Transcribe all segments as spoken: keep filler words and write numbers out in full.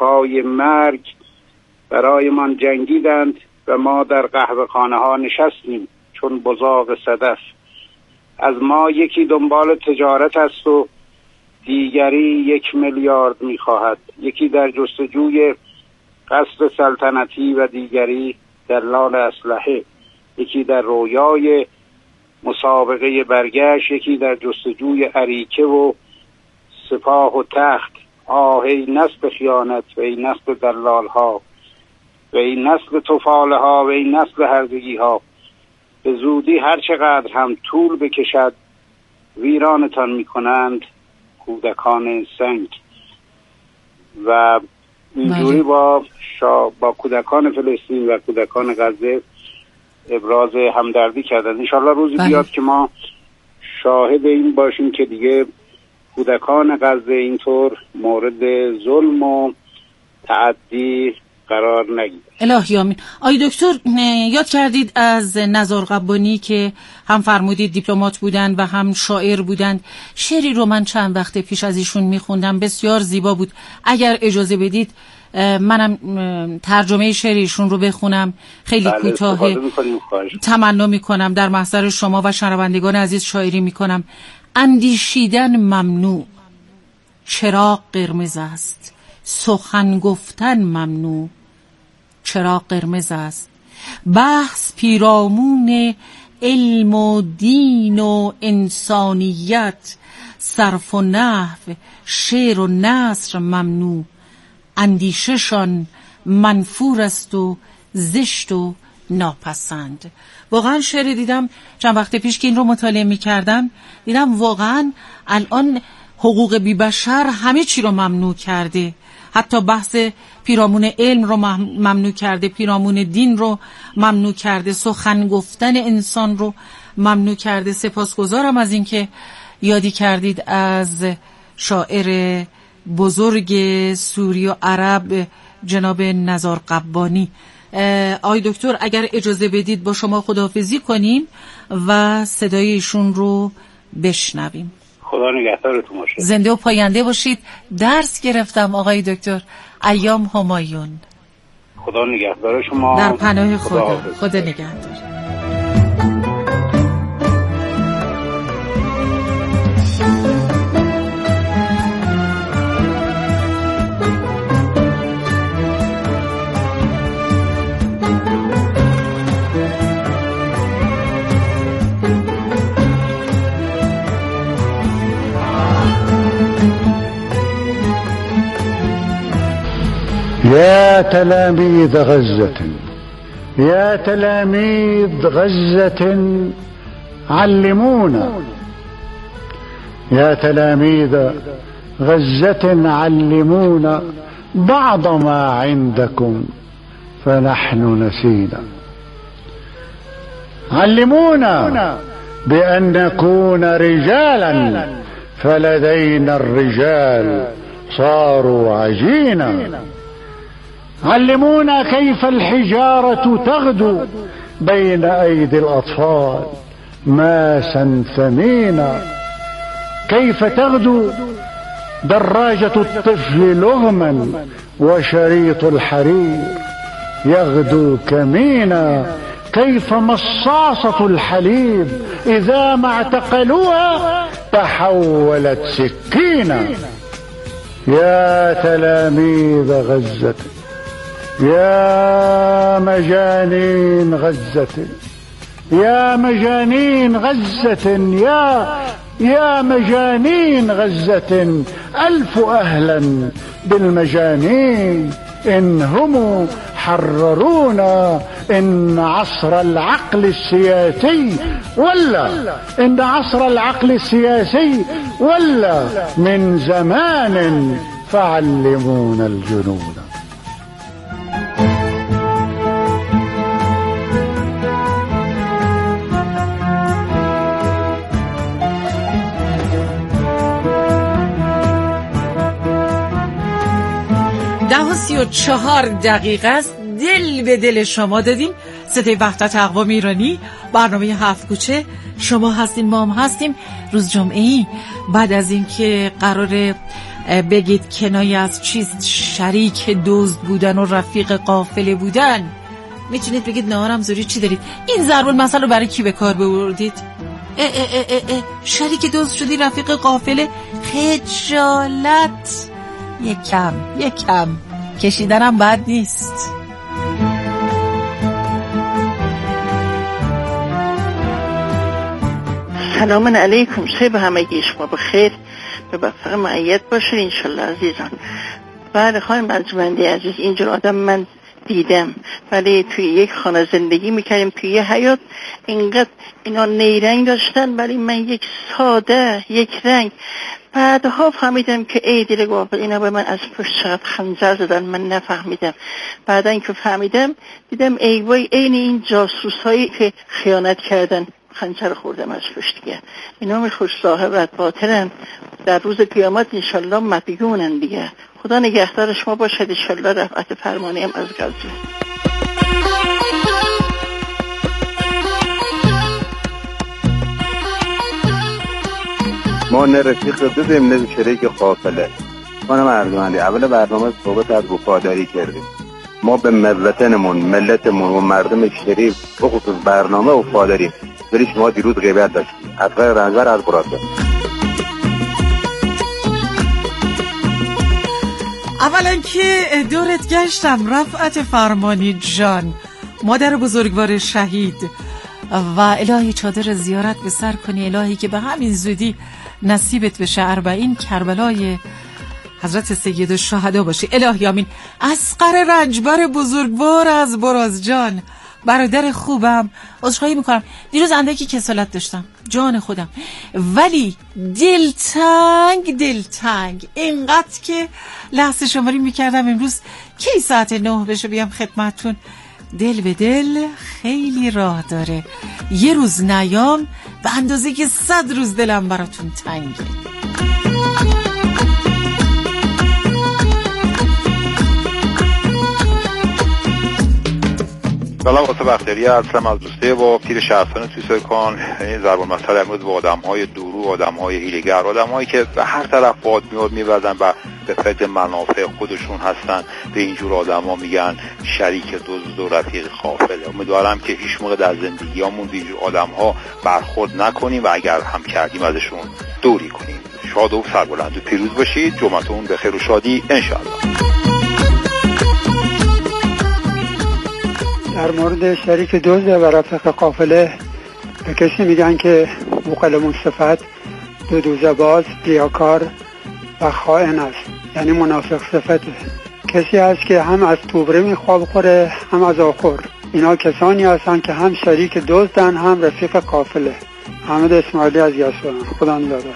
پای مرگ برایمان جنگیدند و ما در قهوه خانه ها نشستیم چون بزاق صدف. از ما یکی دنبال تجارت است و دیگری یک میلیارد میخواهد، یکی در جستجوی قصر سلطنتی و دیگری دلال اسلحه، یکی در رویای مسابقه برگشت، یکی در جستجوی اریکه و سپاه و تخت. آه ای نسل خیانت و ای نسل دلال ها و ای نسل طفاله ها و ای نسل هردگی ها، به زودی هر چقدر هم طول بکشد ویرانتان میکنند کودکان سنگ. و اینجوری با شا با کودکان فلسطین و کودکان غزه ابراز همدردی کردند. انشالله روزی بله. بیاد که ما شاهد این باشیم که دیگه کودکان غزه اینطور مورد ظلم و تعدی قرار نگیره. الهی آمین. آی دکتر، یاد کردید از نزار قبانی که هم فرمودید دیپلمات بودند و هم شاعر بودند. شعری رو من چند وقت پیش از ایشون میخوندم، بسیار زیبا بود. اگر اجازه بدید منم ترجمه شعرشون رو بخونم، خیلی کوتاه. تمنا میکنم در محضر شما و شنوندگان عزیز شاعری میکنم. اندیشیدن ممنوع، چراغ قرمز است. سخن گفتن ممنوع، چراغ قرمز است. بحث پیرامون علم و دین و انسانیت، صرف و نحو، شعر و نثر ممنوع. اندیششان منفور است و زشت و ناپسند. واقعا شعر دیدم چند وقت پیش که این رو مطالعه می کردم، دیدم واقعا الان حقوق بی بشر همه چی رو ممنوع کرده، حتی بحث پیرامون علم رو ممنوع کرده، پیرامون دین رو ممنوع کرده، سخن گفتن انسان رو ممنوع کرده. سپاسگزارم از این که یادی کردید از شاعر بزرگ سوری و عرب جناب نزار قبانی. آقای دکتر اگر اجازه بدید با شما خداحافظی کنیم و صدای ایشون رو بشنویم. خدا نگهدارتون باشه. زنده و پاینده باشید. درس گرفتم آقای دکتر. ایام همایون. خدا نگهدار شما. در پناه خدا. خدا, خدا نگهدار. يا تلاميذ غزة، يا تلاميذ غزة علمونا، يا تلاميذ غزة علمونا بعض ما عندكم فنحن نسينا. علمونا بأن نكون رجالا فلدينا الرجال صاروا عجينا. علمونا كيف الحجارة تغدو بين أيدي الأطفال ماسا ثمينا، كيف تغدو دراجة الطفل لغما وشريط الحرير يغدو كمينا، كيف مصاصة الحليب إذا ما اعتقلوها تحولت سكينا. يا تلاميذ غزة، يا مجانين غزة، يا مجانين غزة، يا يا مجانين غزة، ألف أهلا بالمجانين إن هم حررونا. إن عصر العقل السياسي ولا إن عصر العقل السياسي ولا من زمان فعلمونا الجنود. ده و سی و چهار دقیقه است. دل به دل شما دادیم. صدای وحدت اقوام ایرانی، برنامه هفت کوچه. شما هستین، ما هم هستیم. روز جمعه‌ای بعد از این که قرار بگید کنایه از چیست؟ شریک دزد بودن و رفیق قافله بودن. میتونید بگید نهارم زوری چی دارید؟ این ضرب المثل رو برای کی به کار ببردید؟ اه اه اه اه اه. شریک دزد شدی رفیق قافله؟ خجالت. یکم یکم کشیدنم بد نیست. سلام علیکم، شب همگی شما بخیر، به وفق معید باشید انشالله عزیزان. بله خانم منجمندی عزیز، اینجور آدم من دیدم، ولی توی یک خانه زندگی میکردیم، توی یه حیات اینقدر اینا نیرنگ داشتن ولی من یک ساده یک رنگ. بعدها فهمیدم که ای دیره گوافل اینا به من از پشت چقدر خنجر زدن، من نفهمیدم. بعدا که فهمیدم دیدم ای وای این این جاسوس هایی که خیانت کردن خنجر خوردم از پشت. اینا می خوش صاحبت باطرن، در روز قیامت انشالله مدیونن دیگه. خدا نگهدار شما باشد انشالله. رفعت فرمانی هم از غزه. ما نه رفیق دادیم نه شریک قافله. خانم ارجمندی، اول برنامه صحبت از وفاداری کردیم. ما به وطنمون، ملتمون و مردم شریف بخصوص برنامه وفاداریم، ولی شما دیروز غیبت داشتید. حتما رنجبر از براده. اولا که دورت گشتم رفعت فرمانی جان، مادر بزرگوار شهید، و الهی چادر زیارت به سر کنی، الهی که به همین زودی نصیبت بشه اربعین کربلای حضرت سید الشهدا باشه. الهی آمین. اصغر رنجبر بزرگوار از براز جان، برادر خوبم، عذرخواهی میکنم دیروز اندکی کسالت داشتم جان خودم، ولی دلتنگ دلتنگ اینقدر که لحظه شماری میکردم امروز کی ساعت نه بشه بیام خدمتون. دل به دل خیلی راه داره، یه روز نیام به اندازه که صد روز دلم براتون تنگه. سلام واسه بختیاری هستم از دوسته با پیر شهرستان توسکان. این ضرب المثل امروز با آدم‌های دورو، آدم‌های حیله‌گر، آدم‌هایی که به هر طرف باد میاد می‌وزن و به فکر منافع خودشون هستن، به اینجور آدم‌ها میگن شریک دزد و رفیق قافله. امیدوارم که هیچ موقع در زندگیامون به اینجور آدم‌ها برخورد نکنیم و اگر هم کردیم ازشون دوری کنیم. شاد و سربلند و پیروز باشید. جمعتون به خیر و شادی انشاءالله. در مورد شریک دزد و رفیق قافله به کسی میگن که بوقلمون صفت، دو دوزه باز، ریاکار و خائن است، یعنی منافق صفته. کسی هست که هم از توبره میخواب خوره هم از آخر. اینا کسانی هستن که هم شریک دزدن هم رفیق قافله. حمد اسماعیلی از یسوع. خدا نگهدار.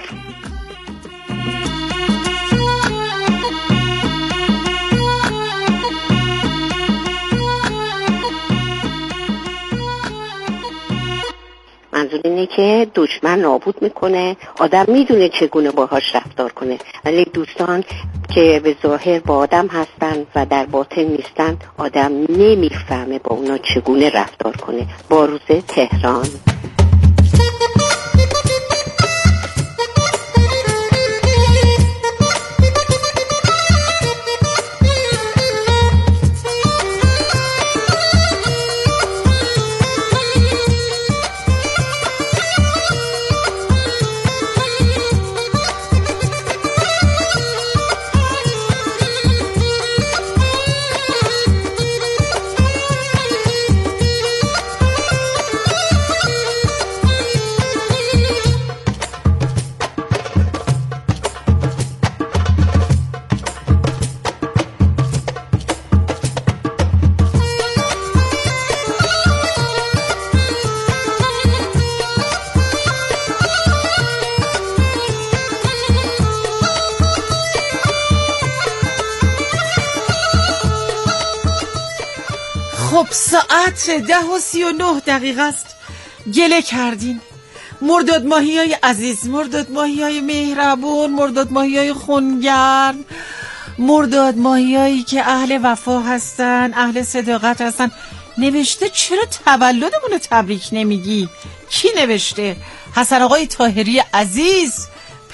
منظور اینه که دشمن نابود میکنه، آدم میدونه چگونه باهاش رفتار کنه، ولی دوستان که به ظاهر با آدم هستن و در باطن نیستن، آدم نمیفهمه با اونا چگونه رفتار کنه. باروزه، تهران. خب ساعت ده و سی و نه دقیقه است. گله کردین مرداد ماهی های عزیز، مرداد ماهی های مهربون، مرداد ماهی های خونگرم، مرداد ماهی هایی که اهل وفا هستن، اهل صداقت هستن. نوشته چرا تولدمون رو تبریک نمیگی؟ کی نوشته؟ حسن آقای طاهری عزیز،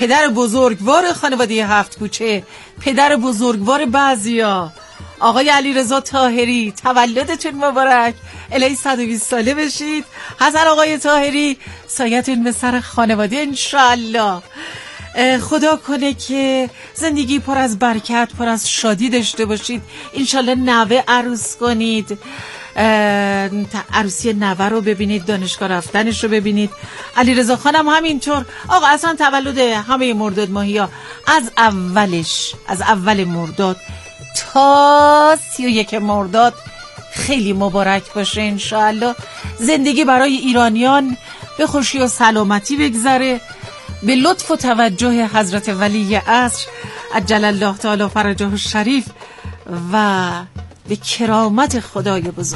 پدر بزرگوار خانواده هفت کوچه، پدر بزرگوار بعضیا، آقای علیرضا طاهری، تولدتون مبارک. الهی صد و بیست ساله بشید. حسن آقای طاهری، سایتون به سر خانواده انشالله. خدا کنه که زندگی پر از برکت، پر از شادی داشته باشید. انشالله نوه عروس کنید، عروسی نوه رو ببینید، دانشگاه رفتنش رو ببینید. علیرضا خانم همینطور. آقا اصلا تولد همه مرداد ماهی ها از اولش، از اول مرداد تا سی و یک مرداد خیلی مبارک باشه انشاءالله. زندگی برای ایرانیان به خوشی و سلامتی بگذره، به لطف و توجه حضرت ولی عصر عجل الله تعالی فرجه الشریف و به کرامت خدای بزرگ.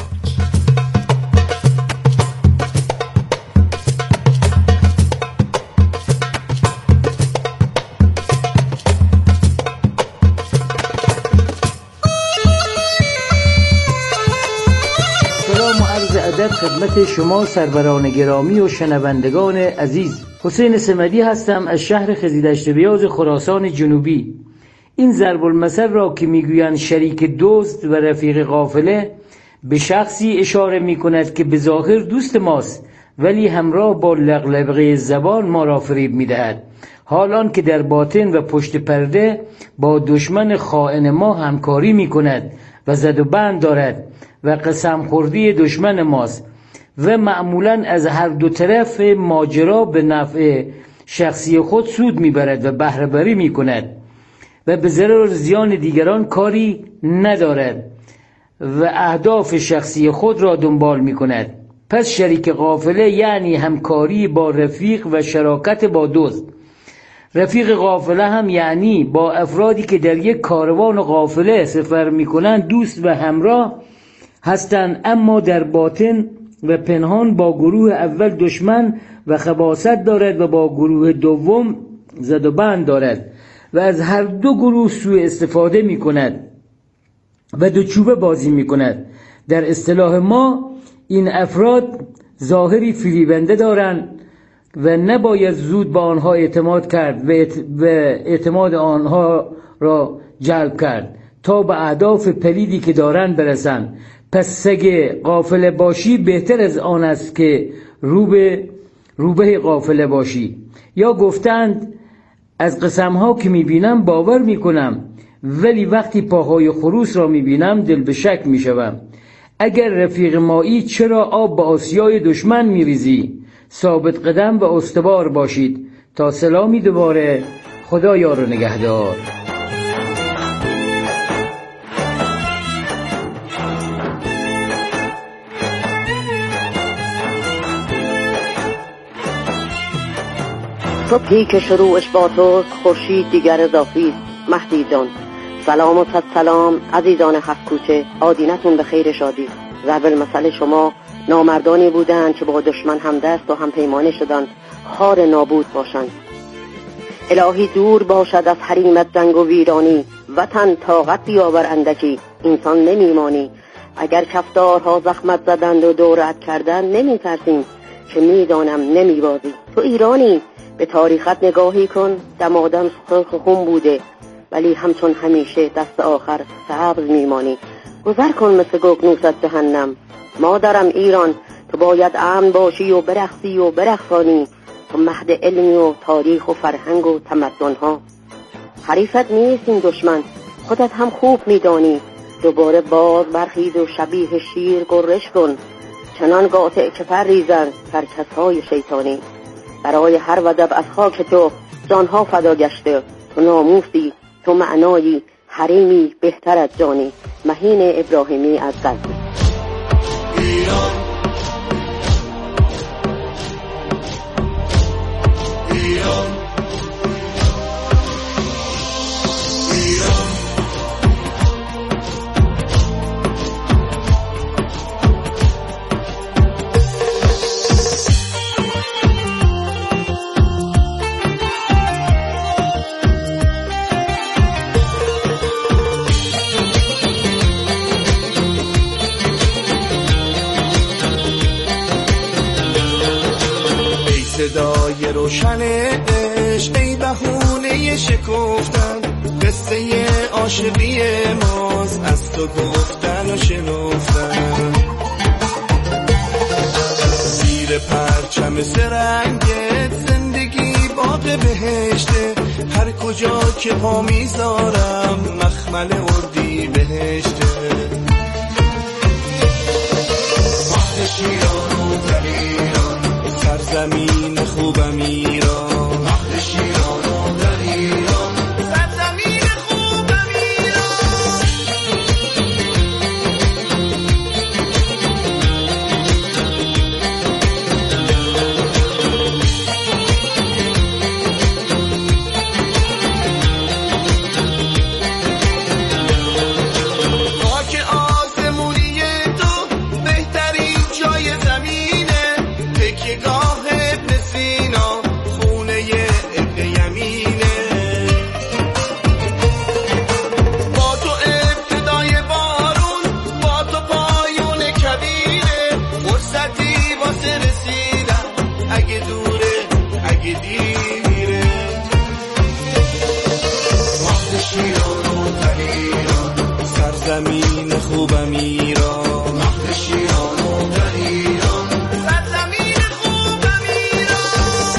سلام و عرض ادب خدمت شما سروران گرامی و شنوندگان عزیز. حسین سمدی هستم از شهر خزیدشت بیاز خراسان جنوبی. این ضرب المثل را که میگویند شریک دوست و رفیق قافله به شخصی اشاره میکند که به ظاهر دوست ماست ولی همراه با لغلقه زبان ما را فریب میدهد، حالان که در باطن و پشت پرده با دشمن خائن ما همکاری میکند و زد و بند دارد و قسم خوردی دشمن ماست و معمولا از هر دو طرف ماجرا به نفع شخصی خود سود میبرد و بهره وری میکند و به ضرر زیان دیگران کاری ندارد و اهداف شخصی خود را دنبال میکند. پس شریک قافله یعنی همکاری با رفیق و شراکت با دوست. رفیق قافله هم یعنی با افرادی که در یک کاروان قافله سفر میکنند دوست و همراه هستند، اما در باطن و پنهان با گروه اول دشمن و خباثت دارد و با گروه دوم زد و بند دارد و از هر دو گروه سوء استفاده می کند و دو چوبه بازی می کند. در اصطلاح ما این افراد ظاهری فریبنده دارند و نباید زود با آنها اعتماد کرد و اعتماد آنها را جلب کرد تا به اهداف پلیدی که دارند برسند. پس سگ قافله باشی بهتر از آن است که روبه روبه قافله باشی. یا گفتند از قسمها که میبینم باور میکنم ولی وقتی پاهای خروس را میبینم دل به شک میشوم. اگر رفیق مایی چرا آب به آسیای دشمن میریزی؟ ثابت قدم و استوار باشید. تا سلامی دوباره، خدا یار و نگهدار. صبحی که شروعش با توست، خورشید دیگر اضافی است. مهدی جان، سلام و صد سلام عزیزان هفت کوچه، آدینتون به خیر شادی. ضرب المثل شما نامردانی بودند که با دشمن همدست و هم پیمانه شدند خار نابود باشند. الهی دور باشد از حریمت جنگ و ویرانی، وطن طاقت بیاور اندکی، انسان نمیمانی. اگر کفتارها زخمت زدند و دورت کردند نمی ترسیم که میدانم نمیبازی. تو ایرانی، به تاریخت نگاهی کن، دم آدم سرخ خون بوده ولی همچون همیشه دست آخر سبز میمانی. گذر کن مثل گوگنوست جهنم. مادرم ایران، تو باید امن باشی و برقصی و برقصانی، تو مهد علمی و تاریخ و فرهنگ و تمدن ها. حریفت نیست این دشمن، خودت هم خوب میدانی. دوباره باز برخیز و شبیه شیر گرش کن، چنان قاطع که پر ریزن سرکس های شیطانی. برای هر وجب از خاک تو جانها فدا گشته، تو ناموسی، تو معنایی، حریمی بهتر از جانی. مهین ابراهیمی از قلبی. ایران ایران صدای روشنای روشن عشق ای بهونه شکفتن، قصه عاشقی ماست از تو گفتن و شنفتن. زیر پرچم سرنگت زندگی باغ بهشته، هر کجا که پا میذارم مخمل اردی بهشته. مهد شیران و دلیران، سرزمین خوبم ایران. مهد شیران و دلیران، سرزمین خوبم ایران. خاک آسمونی تو بهترین جای زمینه، تکیه‌گاه ابن سینا خونه ابن یمینه. با تو ابتدای بارون، با تو پایون کبیره، فرصتی واسه رسیدن اگه دوره اگه دیره. مهد شیران و دلیران، سرزمین خوبم ایران. مهد شیران و دلیران، سرزمین خوبم ایران.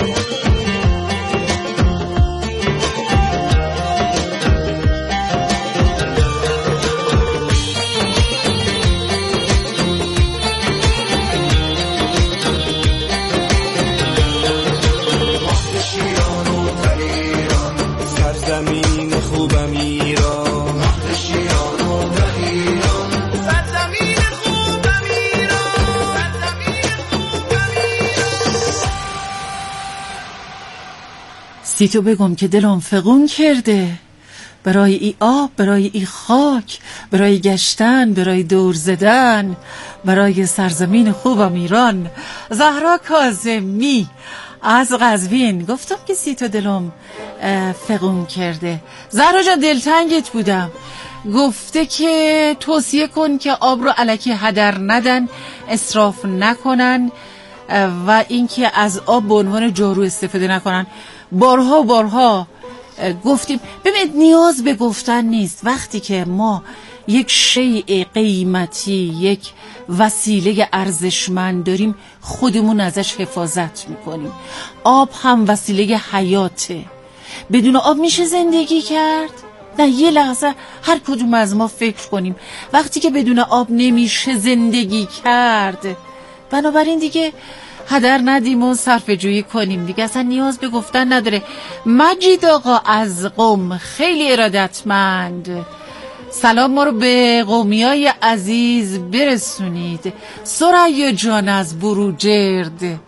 مهد شیران و دلیران، سرزمین خوبم ایران. مهد شیران و دلیران، سرزمین خوبم ایران. سرزمین خوبم ایران. سی تو بگم که دلم فغون کرده، برای ای آب، برای ای خاک، برای گشتن، برای دور زدن، برای سرزمین خوبم ایران. زهرا کاظمی از قزوین. گفتم که سی تو دلم فغون کرده. زهرا جان دلتنگت بودم. گفته که توصیه کن که آب رو الکی هدر ندن، اسراف نکنن و اینکه از آب به عنوان جارو استفاده نکنن. بارها بارها گفتیم. ببینید نیاز به گفتن نیست. وقتی که ما یک شیء قیمتی، یک وسیله ارزشمند داریم، خودمون ازش حفاظت میکنیم. آب هم وسیله حیاته. بدون آب میشه زندگی کرد؟ نه. یه لحظه هر کدوم از ما فکر کنیم وقتی که بدون آب نمیشه زندگی کرد، بنابراین دیگه هدر ندیم و صرفه جویی کنیم دیگه. اصلا نیاز به گفتن نداره. مجید آقا از قم خیلی ارادتمند، سلام ما رو به قومیای عزیز برسونید. ثریا جان از بروجرد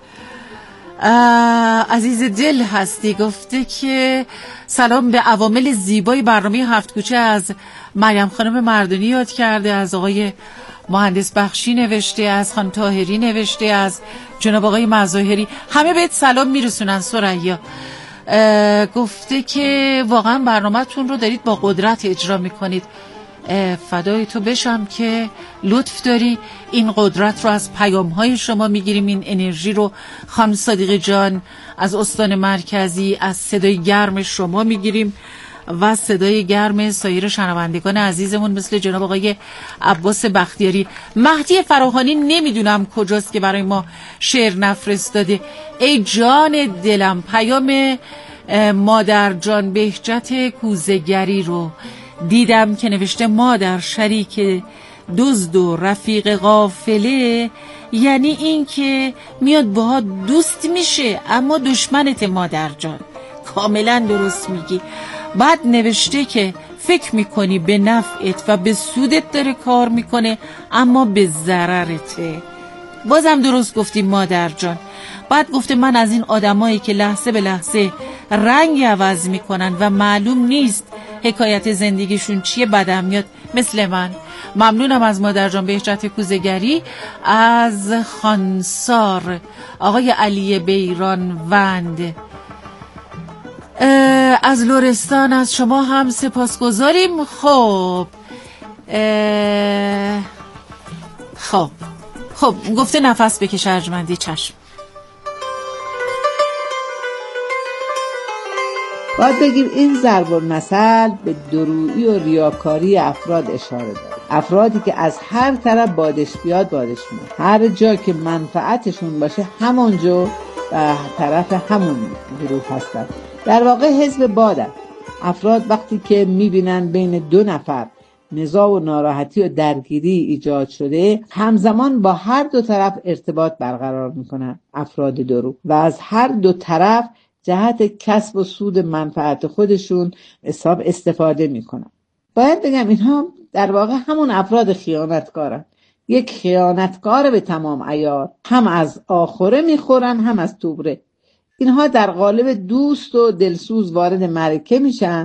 عزیز دل هستی. گفته که سلام به عوامل زیبای برنامه هفت کوچه از مریم خانم مردانی یاد کرده، از آقای مهندس بخشی نوشته، از خانم طاهری نوشته، از جناب آقای مظاهری. همه بهت سلام میرسونن ثریا. گفته که واقعا برنامه‌تون رو دارید با قدرت اجرا میکنید. فدای تو بشم که لطف داری. این قدرت رو از پیام‌های شما میگیریم، این انرژی رو خانم صادقی جان از استان مرکزی از صدای گرم شما میگیریم و صدای گرم سایر شنوندگان عزیزمون مثل جناب آقای عباس بختیاری. مهدی فراهانی نمیدونم کجاست که برای ما شعر نفرستاده. ای جان دلم، پیام مادر جان بهجت کوزگری رو دیدم که نوشته مادر شریک دزد و رفیق غافله، یعنی این که میاد باها دوست میشه اما دشمنت مادر جان. کاملا درست میگی. بعد نوشته که فکر میکنی به نفعت و به سودت داره کار میکنه اما به ضررته. بازم درست گفتی مادر جان. بعد گفته من از این آدمایی که لحظه به لحظه رنگ عوض میکنن و معلوم نیست حکایت زندگیشون چیه بدم میاد، مثل من. ممنونم از مادر جان بهجت کوزگری. از خانسار آقای علی بیران وند از لرستان از شما هم سپاسگزاریم. خب خب خب گفته نفس بکش ارجمندی. چشم. باید بگیم این ضرب المثل به دورویی و ریاکاری افراد اشاره داره. افرادی که از هر طرف بادش بیاد بادش میاد، هر جا که منفعتشون باشه همونجا به طرف همون گروه هستن. در واقع حزب بادن. افراد وقتی که میبینن بین دو نفر نزاع و ناراحتی و درگیری ایجاد شده، همزمان با هر دو طرف ارتباط برقرار میکنن افراد درو و از هر دو طرف جهت کسب و سود منفعت خودشون حساب استفاده میکنن. باید بگم اینها در واقع همون افراد خیانتکارن، یک خیانتکار به تمام عیار، هم از آخره میخورن هم از توبره. اینها در قالب دوست و دلسوز وارد معرکه میشن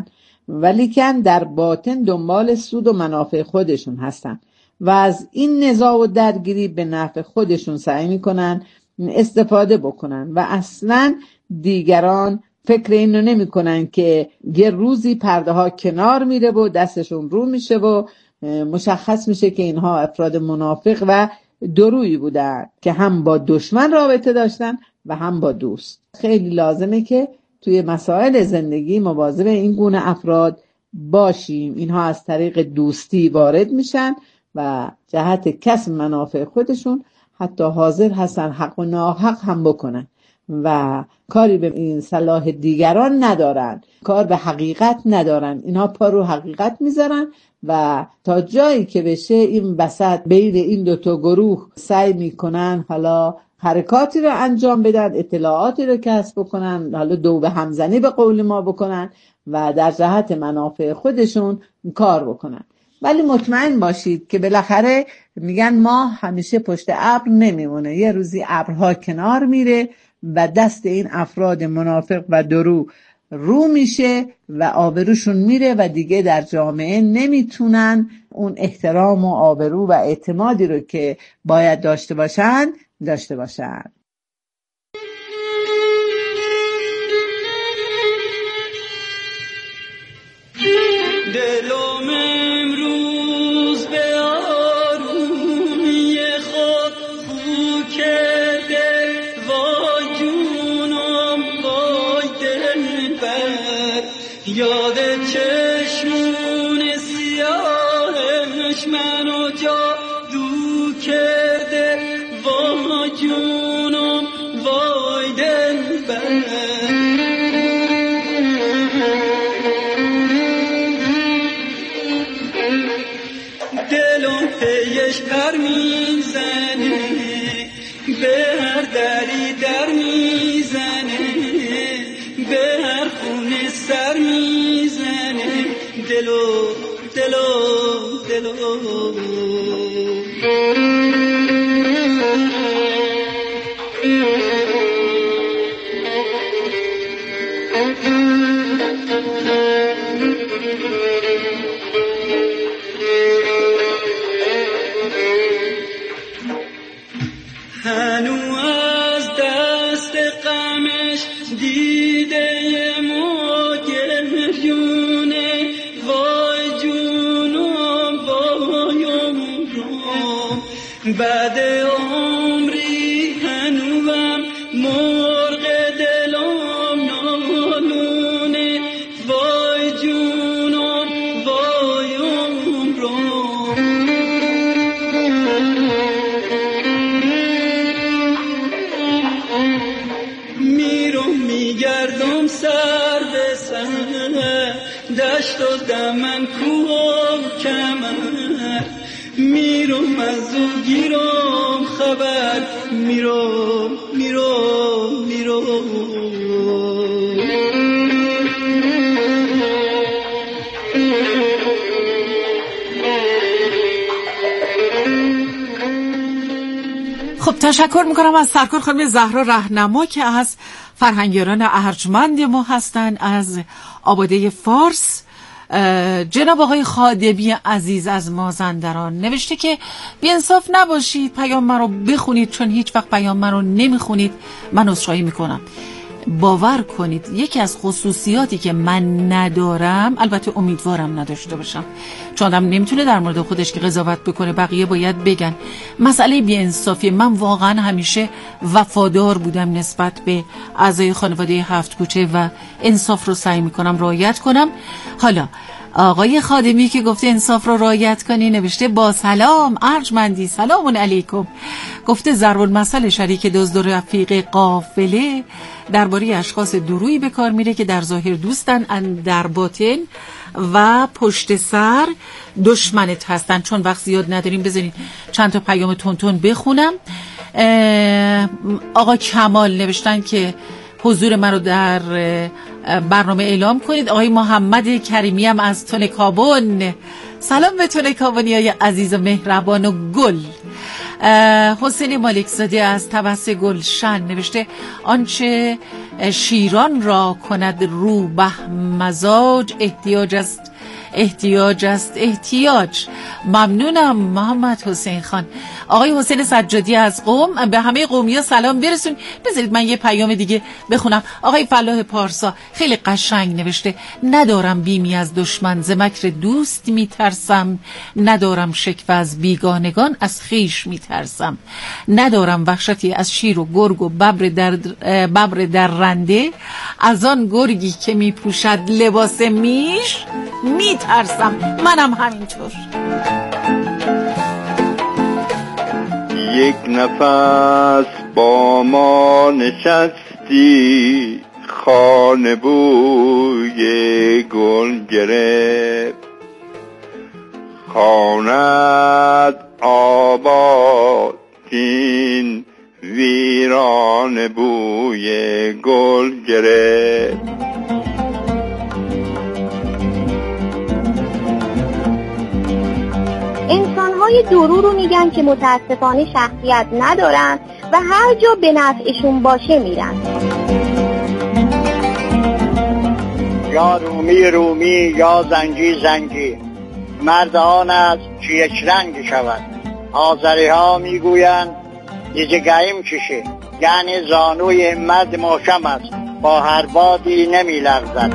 ولیکن در باطن دنبال سود و منافع خودشون هستن و از این نزاع و درگیری به نفع خودشون سعی میکنن استفاده بکنن و اصلا دیگران فکر اینو نمی کنن که یه روزی پرده ها کنار میره و دستشون رو میشه و مشخص میشه که اینها افراد منافق و درویی بودن که هم با دشمن رابطه داشتن و هم با دوست. خیلی لازمه که توی مسائل زندگی مواظب این گونه افراد باشیم. اینها از طریق دوستی وارد میشن و جهت کسب منافع خودشون حتی حاضر هستن حق و ناحق هم بکنن و کاری به این صلاح دیگران ندارن، کار به حقیقت ندارن. اینها پا رو حقیقت میذارن و تا جایی که بشه این وسط بین این دوتا گروه سعی میکنن حالا حرکاتی رو انجام بدن، اطلاعاتی رو کسب بکنن، حالا دو به همزنی به قول ما بکنن و در جهت منافع خودشون کار بکنن. ولی مطمئن باشید که بالاخره میگن ما همیشه پشت ابر نمیمونه، یه روزی ابرها کنار میره و دست این افراد منافق و درو رو میشه و آبروشون میره و دیگه در جامعه نمیتونن اون احترام و آبرو و اعتمادی رو که باید داشته باشن داشته باشن. دلم امروز به آرومی خود خو کرده، وای جونم وای دلبر، یاد چشمون سیاهش منو جادو کرده، وای جونم وای دلبر. دلم پیش پر میزنه، به هر دری در میزنه، به هر خونه سر میزنه، دلو دلو دلو. هنو از دست غمش دیده ما گریونه، وای جونم وای عمرم، بعد عمری هنوم مرغ دلم نالونه، وای جونم وای عمرم. میگردم سر به سر، دشت و دمن کوه و کمر، میرم از او گیرم خبر، میرم میرم میرم. خب تشکر میکنم از سرکار خانم زهرا رهنما که از فرهنگیاران ارجمند ما هستن از آباده فارس. جناب آقای خادمی عزیز از مازندران نوشته که بی‌انصاف نباشید، پیام من رو بخونید، چون هیچ وقت پیام من رو نمیخونید، من عذرخواهی میکنم. باور کنید یکی از خصوصیاتی که من ندارم، البته امیدوارم نداشته باشم، چون آدم نمیتونه در مورد خودش که قضاوت بکنه، بقیه باید بگن، مسئله بی‌انصافی. من واقعا همیشه وفادار بودم نسبت به اعضای خانواده هفت کوچه و انصاف رو سعی میکنم رعایت کنم. حالا آقای خادمی که گفته انصاف رو رعایت کنی نوشته با سلام ارجمندی، سلام علیکم. گفته ضرب المثل شریک دزد و رفیق قافله درباره اشخاص درویی به کار میره که در ظاهر دوستن، در باطن و پشت سر دشمنت هستن. چون وقت زیاد نداریم بذارین چند تا پیام تونتون بخونم. آقا کمال نوشتن که حضور من رو در برنامه اعلام کنید. آقای محمد کریمی هم از تونکابون، سلام به تونکابونی های عزیز و مهربان و گل. حسین مالکزاده از طبس گلشن نوشته آنچه شیران را کند روبه مزاج احتیاج است احتیاج است احتیاج. ممنونم محمد حسین خان. آقای حسین سجادی از قم، به همه قومی ها سلام برسون. بذارید من یه پیام دیگه بخونم. آقای فلاح پارسا خیلی قشنگ نوشته ندارم بیمی از دشمن، ز مکر دوست میترسم، ندارم شکوه از بیگانگان، از خیش میترسم، ندارم وحشتی از شیر و گرگ و ببر در ببر در رنده، از آن گرگی که میپوشد لباس میش میترسم. منم همینطور. یک نفس با ما نشستی، خانه بوی گل گرفت، خانت آباد این ویران بوی گل گرفت. انسان‌های درو رو میگن که متاسفانه شخصیت ندارن و هر جا به نفعشون باشه میرن. یا رومی رومی یا زنگی زنگی، مرد آن است که یک رنگ شود. آذری ها میگویند دیجگهیم کشه، یعنی زانوی مرد محکم است، با هر بادی نمی لغزد.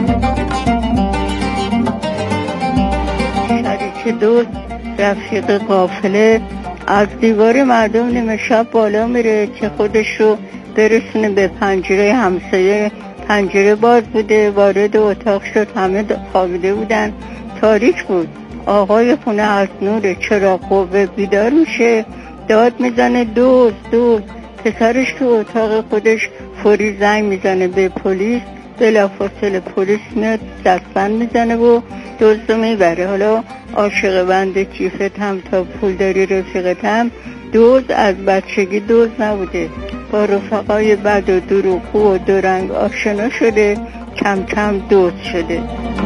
شریک دوست رفیق قافله از دیوار مردم نیمه شب بالا میره که خودش رو برسونه به پنجره همسایه. پنجره باز بوده، وارد اتاق شد، همه خوابیده بودن، تاریک بود. آقای خونه از نور چراغ قوه بیدار میشه، داد میزنه دوست دوست. پسرش تو اتاق خودش فوری زنگ میزنه به پلیس، بلافاصله پلیس میاد دستبند میزنه و دزد رو میبره. حالا عاشق بند کیفت هم تا پول داری رفیقت هم. دزد از بچگی دزد نبوده، با رفقای بد و دروغگو و دورنگ آشنا شده، کم کم دزد شده.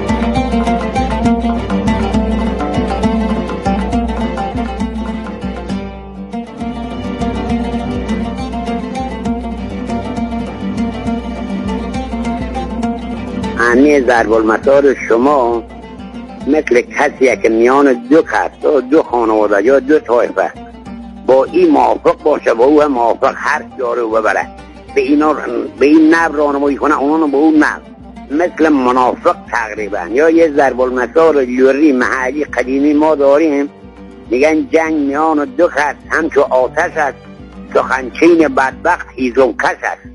همه ضرب المثل شما مثل کسیه که میان دو کس دو خانواده یا دو طایفه با این موافق باشه و او هم موافق هر جاره و ببره، به اینا به این نب راهنمایی کنه، اونا به اون نب مثل منافق تقریبا. یا یه ضرب المثل لوری محلی قدیمی ما داریم، میگن جنگ میان دو کس همچو آتش است، سخنچین بدبخت هیزم کس است.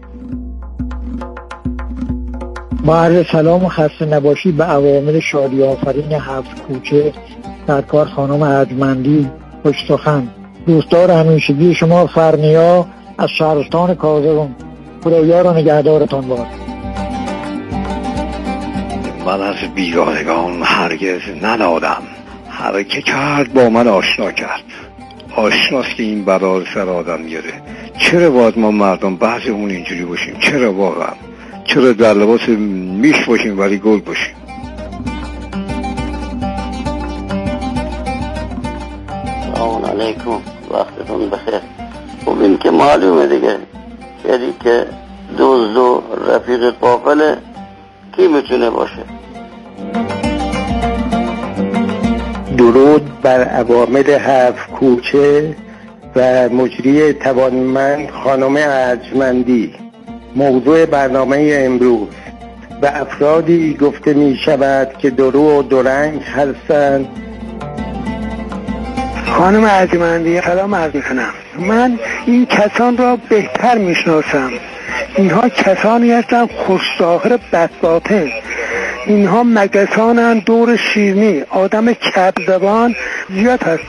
با عرض سلام و خسته نباشی به عوامل شادی آفرین هفت کوچه، سرکار خانم ارجمندی پشتخن، دوستدار همیشگی شما فرنیا از شهرستان کازرون. خدایا را نگهدارتان باد. من از بیگانگان هرگز ندادم، هر که کرد با من آشنا کرد. آشناست که این بلا سر آدم میاره. چرا باید ما مردم بعضی اون اینجوری باشیم؟ چرا واقعا؟ چرا در لباس میش باشیم ولی گل باشیم؟ سلام علیکم، وقتتون بخیر. خب این که معلومه دیگه، شریک دزد و رفیق قافله کی میتونه باشه؟ درود بر عوامل هفت کوچه و مجری توانمند خانم ارجمندی. موضوع برنامه امروز به افرادی گفته می شود که درو و درنگ هستند. خانم ارجمندی سلام عرض میکنم. من این کسان را بهتر میشناسم. اینها کسانی هستند خوش‌ظاهر بدباطن. اینها مگسانند دور شیرینی، آدم کبزبان زیاد هست.